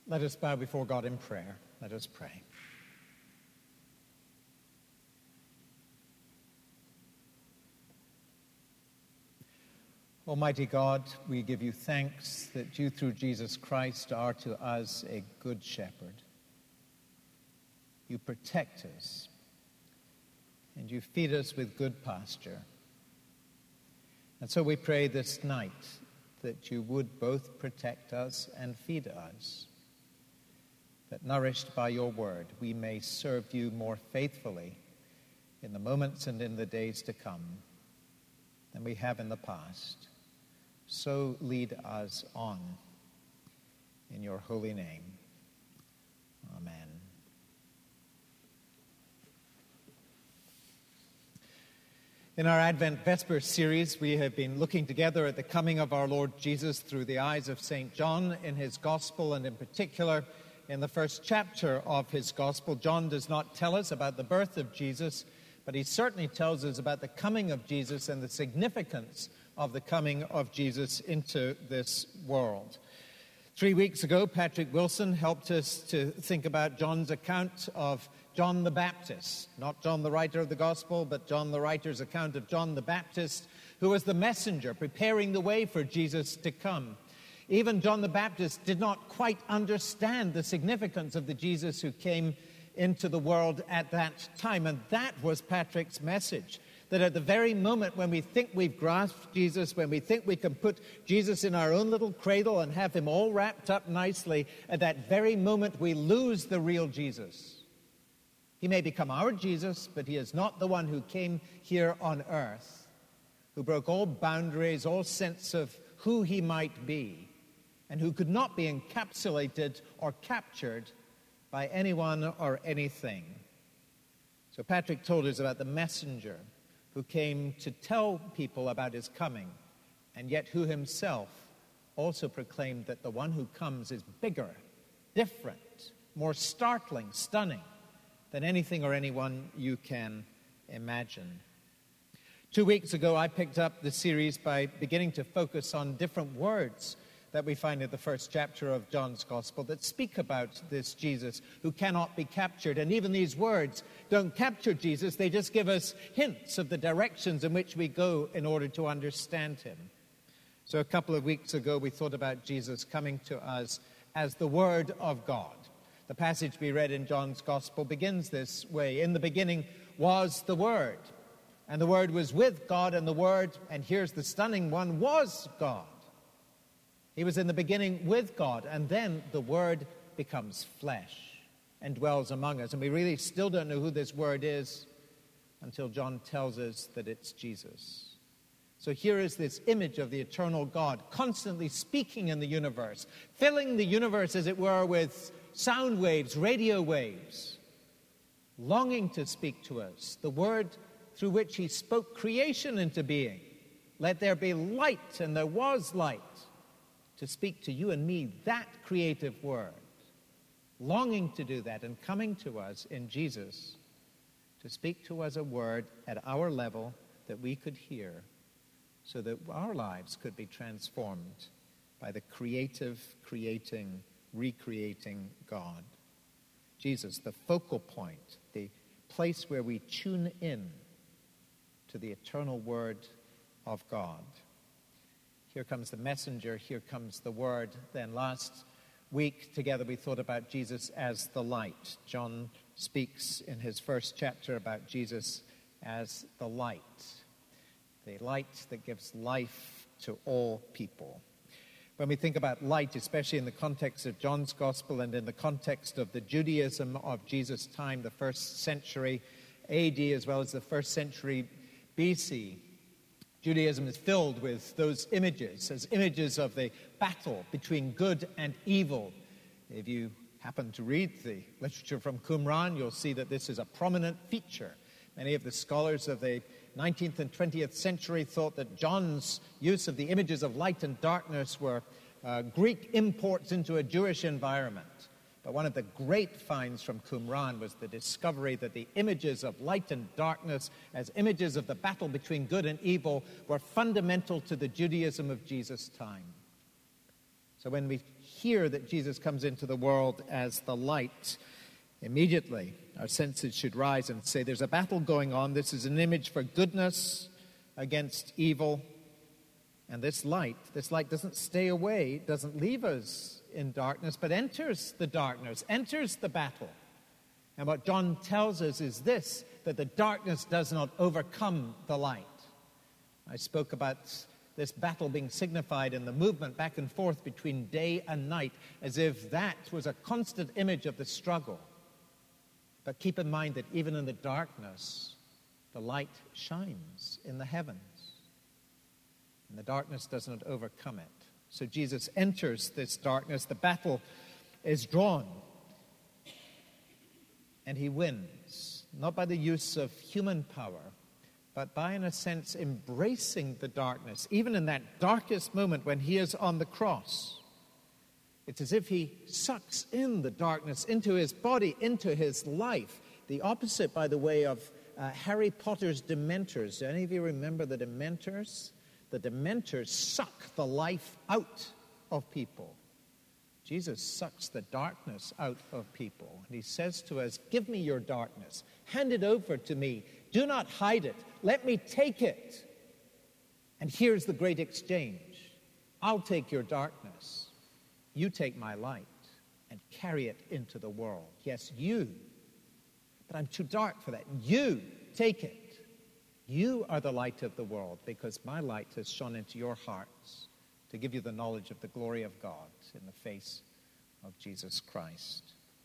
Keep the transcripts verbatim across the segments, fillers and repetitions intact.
Let us bow before God in prayer. Let us pray. Almighty God, we give you thanks that you through Jesus Christ are to us a good shepherd. You protect us, and you feed us with good pasture. And so we pray this night that you would both protect us and feed us, that nourished by your word, we may serve you more faithfully in the moments and in the days to come than we have in the past. So lead us on in your holy name. Amen. In our Advent Vesper series, we have been looking together at the coming of our Lord Jesus through the eyes of Saint John in his Gospel, and in particular in the first chapter of his Gospel. John does not tell us about the birth of Jesus, but he certainly tells us about the coming of Jesus and the significance of the coming of Jesus into this world. Three weeks ago, Patrick Wilson helped us to think about John's account of John the Baptist, not John the writer of the Gospel, but John the writer's account of John the Baptist, who was the messenger preparing the way for Jesus to come. Even John the Baptist did not quite understand the significance of the Jesus who came into the world at that time, and that was Patrick's message. That at the very moment when we think we've grasped Jesus, when we think we can put Jesus in our own little cradle and have him all wrapped up nicely, at that very moment we lose the real Jesus. He may become our Jesus, but he is not the one who came here on earth, who broke all boundaries, all sense of who he might be, and who could not be encapsulated or captured by anyone or anything. So Patrick told us about the messenger who came to tell people about his coming, and yet who himself also proclaimed that the one who comes is bigger, different, more startling, stunning than anything or anyone you can imagine. Two weeks ago, I picked up the series by beginning to focus on different words that we find in the first chapter of John's Gospel that speak about this Jesus who cannot be captured. And even these words don't capture Jesus, they just give us hints of the directions in which we go in order to understand him. So a couple of weeks ago, we thought about Jesus coming to us as the Word of God. The passage we read in John's Gospel begins this way: in the beginning was the Word, and the Word was with God, and the Word, and here's the stunning one, was God. He was in the beginning with God, and then the Word becomes flesh and dwells among us. And we really still don't know who this Word is until John tells us that it's Jesus. So here is this image of the eternal God constantly speaking in the universe, filling the universe, as it were, with sound waves, radio waves, longing to speak to us, the Word through which he spoke creation into being. Let there be light, and there was light. To speak to you and me, that creative word, longing to do that and coming to us in Jesus to speak to us a word at our level that we could hear so that our lives could be transformed by the creative, creating, recreating God. Jesus, the focal point, the place where we tune in to the eternal word of God. Here comes the messenger, here comes the word. Then last week together we thought about Jesus as the light. John speaks in his first chapter about Jesus as the light. The light that gives life to all people. When we think about light, especially in the context of John's Gospel and in the context of the Judaism of Jesus' time, the first century A D as well as the first century B C, Judaism is filled with those images, as images of the battle between good and evil. If you happen to read the literature from Qumran, you'll see that this is a prominent feature. Many of the scholars of the nineteenth and twentieth century thought that John's use of the images of light and darkness were uh, Greek imports into a Jewish environment. But one of the great finds from Qumran was the discovery that the images of light and darkness as images of the battle between good and evil were fundamental to the Judaism of Jesus' time. So when we hear that Jesus comes into the world as the light, immediately our senses should rise and say, there's a battle going on. This is an image for goodness against evil. And this light, this light doesn't stay away, doesn't leave us in darkness, but enters the darkness, enters the battle. And what John tells us is this, that the darkness does not overcome the light. I spoke about this battle being signified in the movement back and forth between day and night, as if that was a constant image of the struggle. But keep in mind that even in the darkness, the light shines in the heavens. And the darkness does not overcome it. So Jesus enters this darkness. The battle is drawn. And he wins, not by the use of human power, but by, in a sense, embracing the darkness. Even in that darkest moment when he is on the cross, it's as if he sucks in the darkness into his body, into his life. The opposite, by the way, of uh, Harry Potter's Dementors. Do any of you remember the Dementors? The Dementors suck the life out of people. Jesus sucks the darkness out of people. And he says to us, give me your darkness. Hand it over to me. Do not hide it. Let me take it. And here's the great exchange. I'll take your darkness. You take my light and carry it into the world. Yes, you. But I'm too dark for that. You take it. You are the light of the world because my light has shone into your hearts to give you the knowledge of the glory of God in the face of Jesus Christ.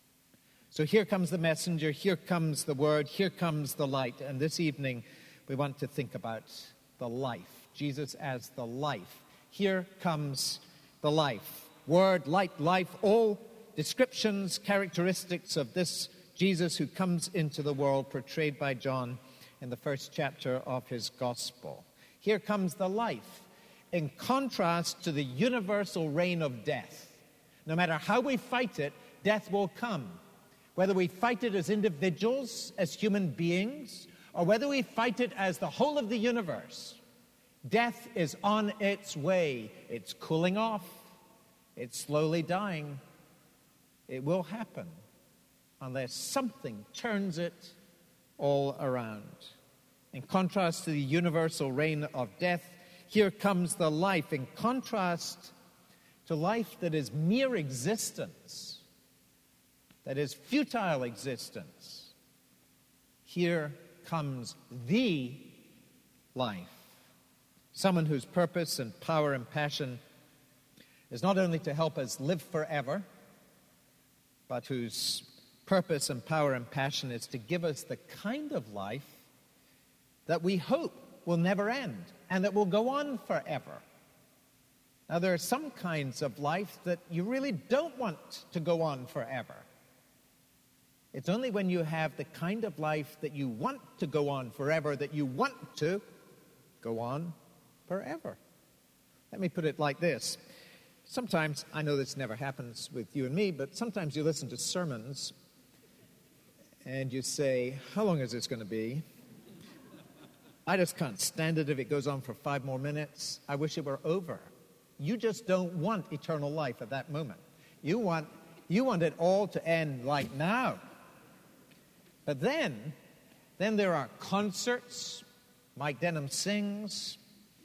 So here comes the messenger, here comes the word, here comes the light. And this evening we want to think about the life, Jesus as the life. Here comes the life. Word, light, life, all descriptions, characteristics of this Jesus who comes into the world, portrayed by John in the first chapter of his gospel. Here comes the life, in contrast to the universal reign of death. No matter how we fight it, death will come. Whether we fight it as individuals, as human beings, or whether we fight it as the whole of the universe, death is on its way. It's cooling off. It's slowly dying. It will happen unless something turns it all around. In contrast to the universal reign of death, here comes the life. In contrast to life that is mere existence, that is futile existence, here comes the life. Someone whose purpose and power and passion is not only to help us live forever, but whose purpose and power and passion is to give us the kind of life that we hope will never end and that will go on forever. Now, there are some kinds of life that you really don't want to go on forever. It's only when you have the kind of life that you want to go on forever that you want to go on forever. Let me put it like this. Sometimes, I know this never happens with you and me, but sometimes you listen to sermons and you say, how long is this going to be? I just can't stand it if it goes on for five more minutes. I wish it were over. You just don't want eternal life at that moment. You want, you want it all to end like now. But then, then there are concerts. Mike Denham sings.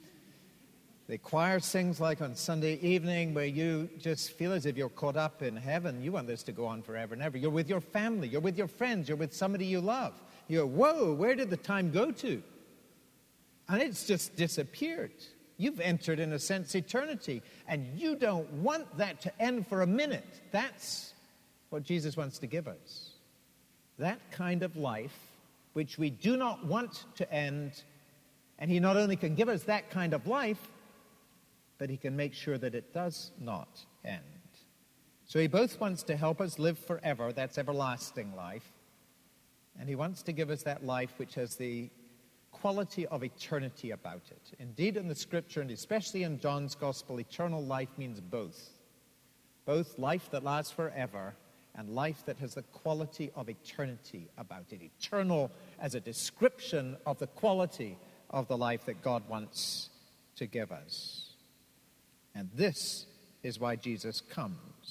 The choir sings like on Sunday evening where you just feel as if you're caught up in heaven. You want this to go on forever and ever. You're with your family. You're with your friends. You're with somebody you love. You go, whoa, where did the time go to? And it's just disappeared. You've entered, in a sense, eternity. And you don't want that to end for a minute. That's what Jesus wants to give us. That kind of life which we do not want to end. And he not only can give us that kind of life, but he can make sure that it does not end. So he both wants to help us live forever, that's everlasting life, and he wants to give us that life which has the quality of eternity about it. Indeed, in the scripture, and especially in John's gospel, eternal life means both. Both life that lasts forever and life that has the quality of eternity about it. Eternal as a description of the quality of the life that God wants to give us. And this is why Jesus comes.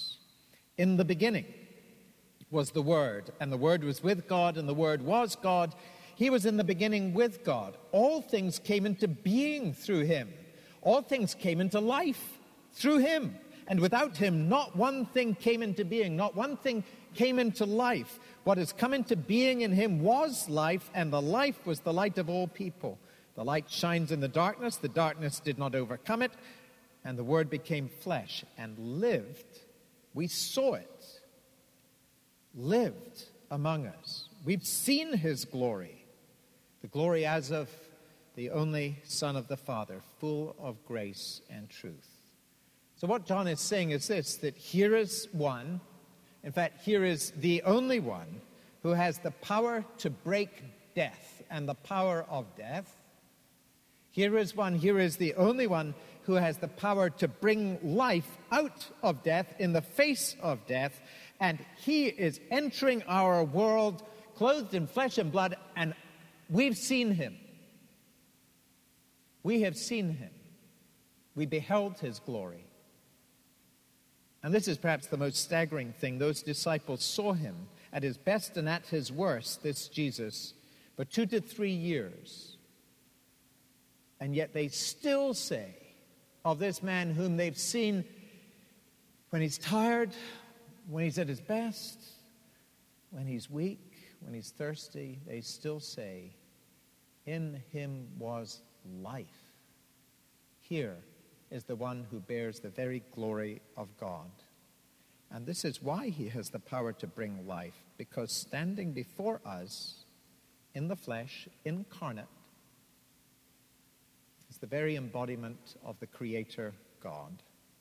In the beginning was the Word, and the Word was with God, and the Word was God. He was in the beginning with God. All things came into being through him. All things came into life through him. And without him, not one thing came into being. Not one thing came into life. What has come into being in him was life, and the life was the light of all people. The light shines in the darkness. The darkness did not overcome it. And the Word became flesh and lived. We saw it. Lived among us. We've seen his glory. The glory as of the only Son of the Father, full of grace and truth. So what John is saying is this, that here is one, in fact, here is the only one who has the power to break death and the power of death. Here is one, here is the only one who has the power to bring life out of death, in the face of death, and he is entering our world clothed in flesh and blood, and we've seen him. We have seen him. We beheld his glory. And this is perhaps the most staggering thing. Those disciples saw him at his best and at his worst, this Jesus, for two to three years. And yet they still say of this man whom they've seen when he's tired, when he's at his best, when he's weak, when he's thirsty, they still say, in him was life. Here is the one who bears the very glory of God. And this is why he has the power to bring life, because standing before us in the flesh, incarnate, is the very embodiment of the Creator God.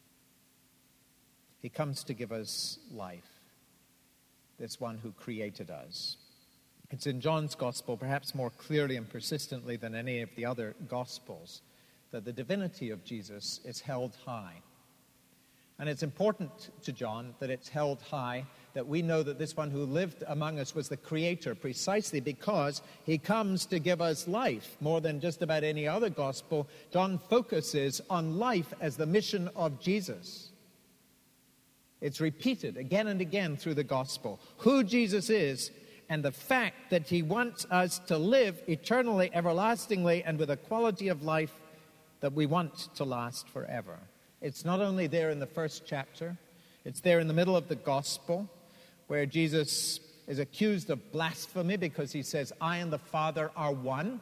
He comes to give us life, this one who created us. It's in John's Gospel, perhaps more clearly and persistently than any of the other Gospels, that the divinity of Jesus is held high. And it's important to John that it's held high, that we know that this one who lived among us was the Creator, precisely because he comes to give us life. More than just about any other Gospel, John focuses on life as the mission of Jesus. It's repeated again and again through the Gospel, who Jesus is, and the fact that he wants us to live eternally, everlastingly, and with a quality of life that we want to last forever. It's not only there in the first chapter, it's there in the middle of the Gospel, where Jesus is accused of blasphemy because he says, I and the Father are one,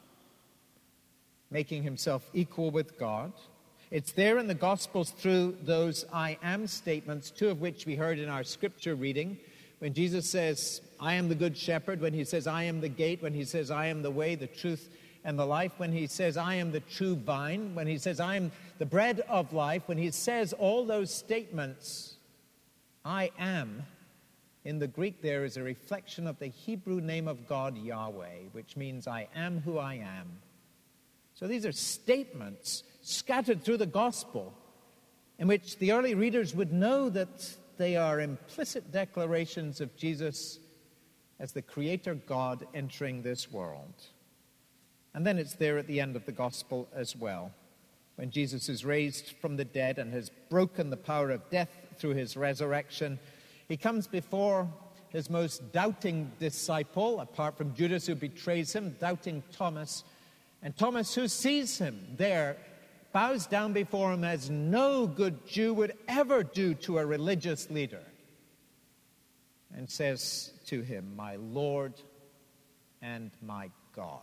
making himself equal with God. It's there in the Gospels through those I am statements, two of which we heard in our scripture reading, when Jesus says, I am the good shepherd, when he says, I am the gate, when he says, I am the way, the truth, and the life, when he says, I am the true vine, when he says, I am the bread of life, when he says all those statements, I am, in the Greek there is a reflection of the Hebrew name of God, Yahweh, which means I am who I am. So these are statements scattered through the Gospel in which the early readers would know that they are implicit declarations of Jesus as the Creator God entering this world. And then it's there at the end of the Gospel as well, when Jesus is raised from the dead and has broken the power of death through his resurrection. He comes before his most doubting disciple, apart from Judas who betrays him, doubting Thomas. And Thomas, who sees him there, bows down before him as no good Jew would ever do to a religious leader, and says to him, my Lord and my God.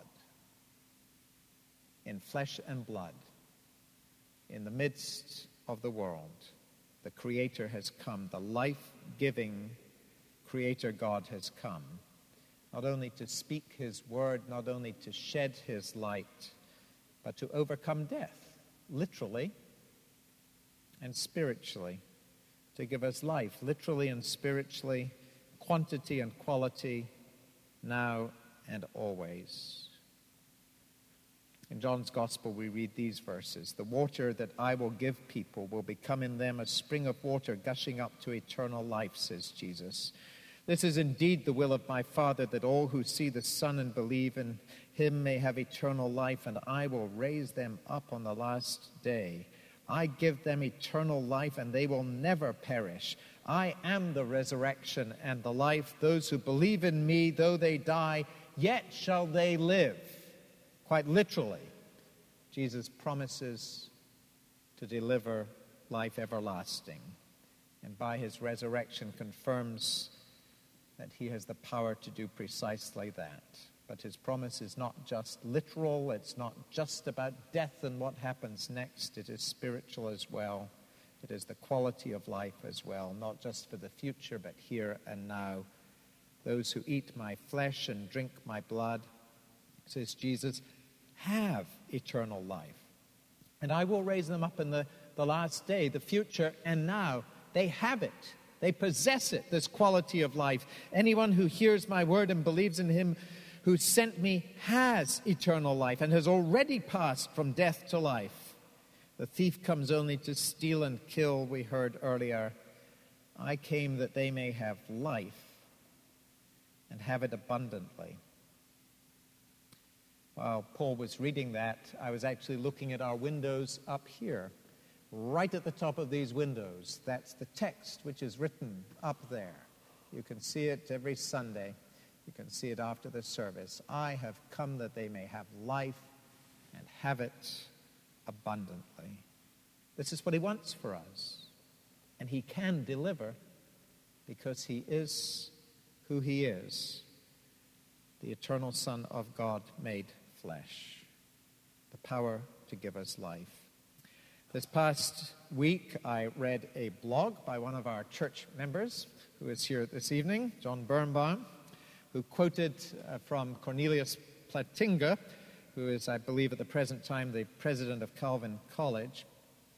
In flesh and blood, in the midst of the world, the Creator has come. The life-giving Creator God has come, not only to speak his word, not only to shed his light, but to overcome death, literally and spiritually, to give us life, literally and spiritually, quantity and quality, now and always. In John's Gospel, we read these verses. The water that I will give people will become in them a spring of water gushing up to eternal life, says Jesus. This is indeed the will of my Father, that all who see the Son and believe in him may have eternal life, and I will raise them up on the last day. I give them eternal life, and they will never perish. I am the resurrection and the life. Those who believe in me, though they die, yet shall they live. Quite literally, Jesus promises to deliver life everlasting, and by his resurrection confirms that he has the power to do precisely that. But his promise is not just literal, it's not just about death and what happens next, it is spiritual as well. It is the quality of life as well, not just for the future, but here and now. Those who eat my flesh and drink my blood, says Jesus, have eternal life. And I will raise them up in the, the last day, the future, and now. They have it. They possess it, this quality of life. Anyone who hears my word and believes in him who sent me has eternal life and has already passed from death to life. The thief comes only to steal and kill, we heard earlier. I came that they may have life and have it abundantly. While Paul was reading that, I was actually looking at our windows up here. Right at the top of these windows, that's the text which is written up there. You can see it every Sunday. You can see it after the service. I have come that they may have life and have it abundantly. This is what he wants for us. And he can deliver because he is who he is, the eternal Son of God made flesh, the power to give us life. This past week, I read a blog by one of our church members who is here this evening, John Birnbaum, who quoted uh, from Cornelius Plantinga, who is, I believe, at the present time the president of Calvin College,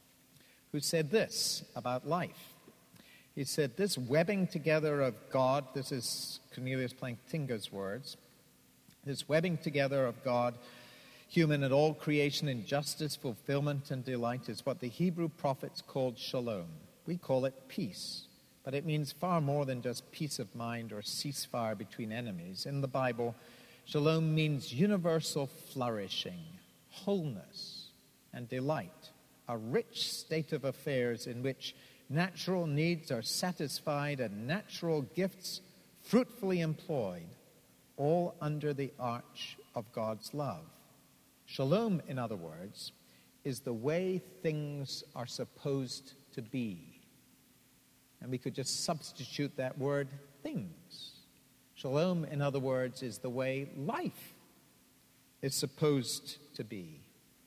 who said this about life. He said, this webbing together of God, this is Cornelius Plantinga's words, this webbing together of God, human and all creation in justice, fulfillment, and delight is what the Hebrew prophets called shalom. We call it peace, but it means far more than just peace of mind or ceasefire between enemies. In the Bible, shalom means universal flourishing, wholeness, and delight, a rich state of affairs in which natural needs are satisfied and natural gifts fruitfully employed, all under the arch of God's love. Shalom, in other words, is the way things are supposed to be. And we could just substitute that word, things. Shalom, in other words, is the way life is supposed to be.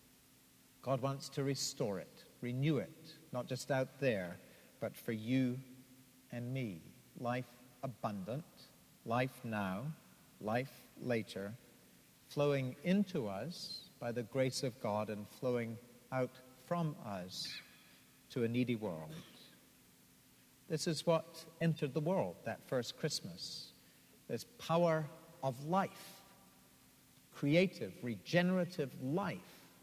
God wants to restore it, renew it, not just out there, but for you and me. Life abundant, life now, life later, flowing into us by the grace of God and flowing out from us to a needy world. This is what entered the world that first Christmas. This power of life, creative, regenerative life,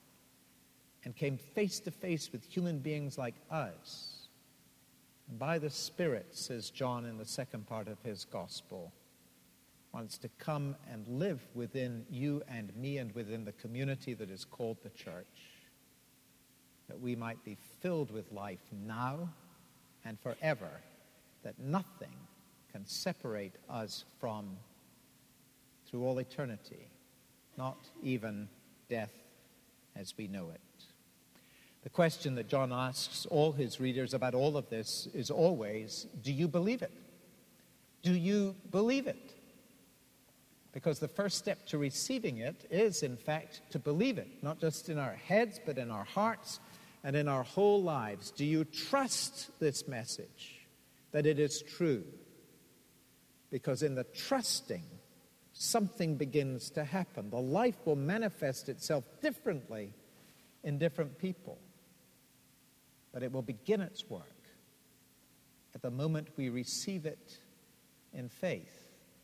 and came face to face with human beings like us. And by the Spirit, says John in the second part of his gospel, wants to come and live within you and me and within the community that is called the church, that we might be filled with life now and forever, that nothing can separate us from through all eternity, not even death as we know it. The question that John asks all his readers about all of this is always, do you believe it? Do you believe it? Because the first step to receiving it is, in fact, to believe it, not just in our heads, but in our hearts and in our whole lives. Do you trust this message, that it is true? Because in the trusting, something begins to happen. The life will manifest itself differently in different people, but it will begin its work at the moment we receive it in faith.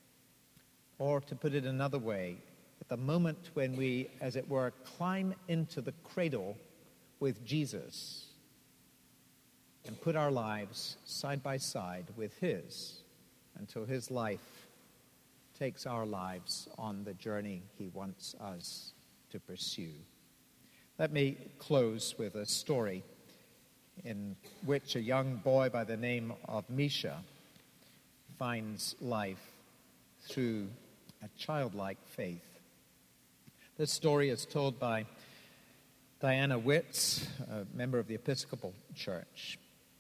Or to put it another way, at the moment when we, as it were, climb into the cradle with Jesus and put our lives side by side with his until his life takes our lives on the journey he wants us to pursue. Let me close with a story in which a young boy by the name of Misha finds life through a childlike faith. This story is told by Diana Witz, a member of the Episcopal Church.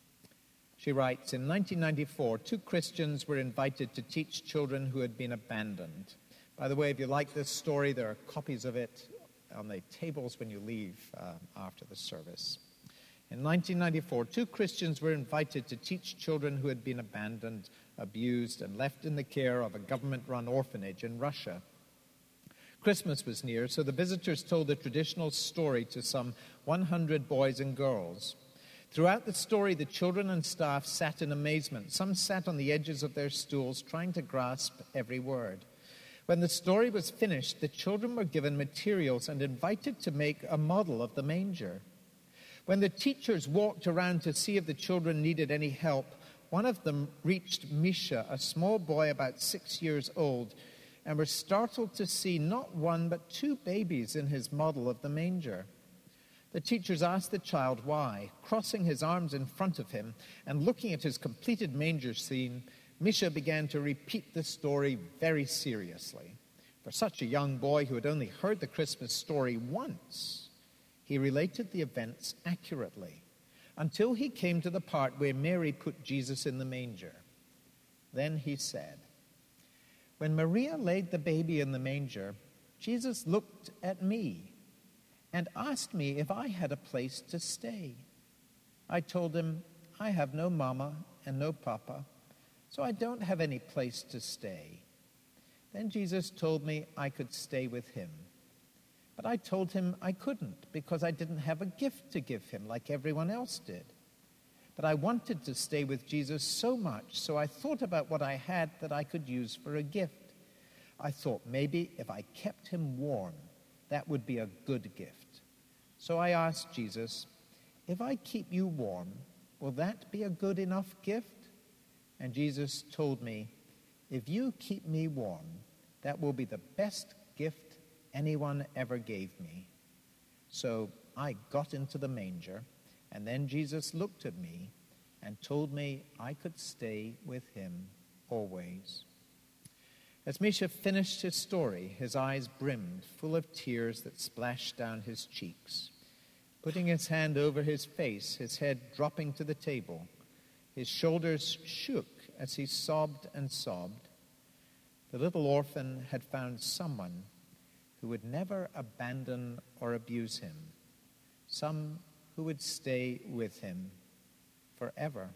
She writes, in nineteen ninety-four, two Christians were invited to teach children who had been abandoned. By the way, if you like this story, there are copies of it on the tables when you leave uh, after the service. In nineteen ninety-four, two Christians were invited to teach children who had been abandoned, abused, and left in the care of a government-run orphanage in Russia. Christmas was near, so the visitors told the traditional story to some one hundred boys and girls. Throughout the story, the children and staff sat in amazement. Some sat on the edges of their stools, trying to grasp every word. When the story was finished, the children were given materials and invited to make a model of the manger. When the teachers walked around to see if the children needed any help, one of them reached Misha, a small boy about six years old, and were startled to see not one but two babies in his model of the manger. The teachers asked the child why. Crossing his arms in front of him and looking at his completed manger scene, Misha began to repeat the story very seriously. For such a young boy who had only heard the Christmas story once, he related the events accurately until he came to the part where Mary put Jesus in the manger. Then he said, "When Maria laid the baby in the manger, Jesus looked at me and asked me if I had a place to stay. I told him, I have no mama and no papa, so I don't have any place to stay. Then Jesus told me I could stay with him. But I told him I couldn't because I didn't have a gift to give him like everyone else did. But I wanted to stay with Jesus so much, so I thought about what I had that I could use for a gift. I thought maybe if I kept him warm, that would be a good gift. So I asked Jesus, if I keep you warm, will that be a good enough gift? And Jesus told me, if you keep me warm, that will be the best gift anyone ever gave me. So I got into the manger, and then Jesus looked at me and told me I could stay with him always. As Misha finished his story, his eyes brimmed, full of tears that splashed down his cheeks. Putting his hand over his face, his head dropping to the table, his shoulders shook as he sobbed and sobbed. The little orphan had found someone who would never abandon or abuse him, some who would stay with him forever.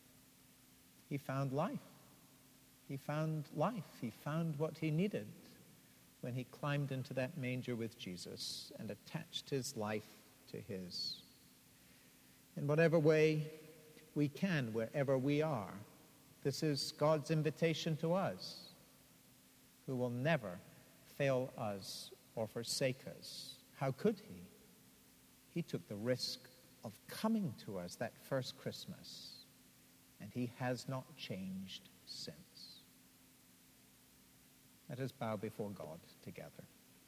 He found life. He found life. He found what he needed when he climbed into that manger with Jesus and attached his life to his. In whatever way we can, wherever we are, this is God's invitation to us, who will never fail us or forsake us. How could he? He took the risk of coming to us that first Christmas, and he has not changed since. Let us bow before God together.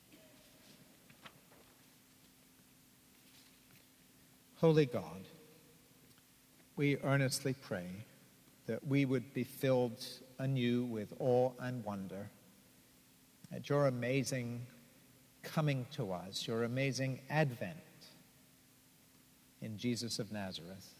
Holy God, we earnestly pray that we would be filled anew with awe and wonder at your amazing coming to us, your amazing advent in Jesus of Nazareth.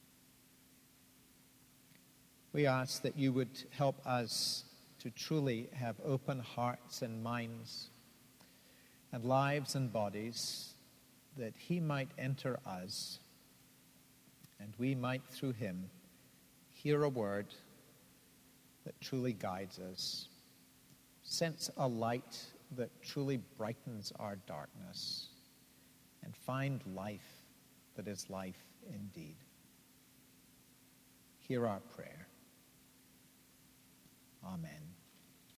We ask that you would help us to truly have open hearts and minds and lives and bodies, that he might enter us and we might through him hear a word that truly guides us, sense a light that truly brightens our darkness, and find life that is life indeed. Hear our prayer. Amen.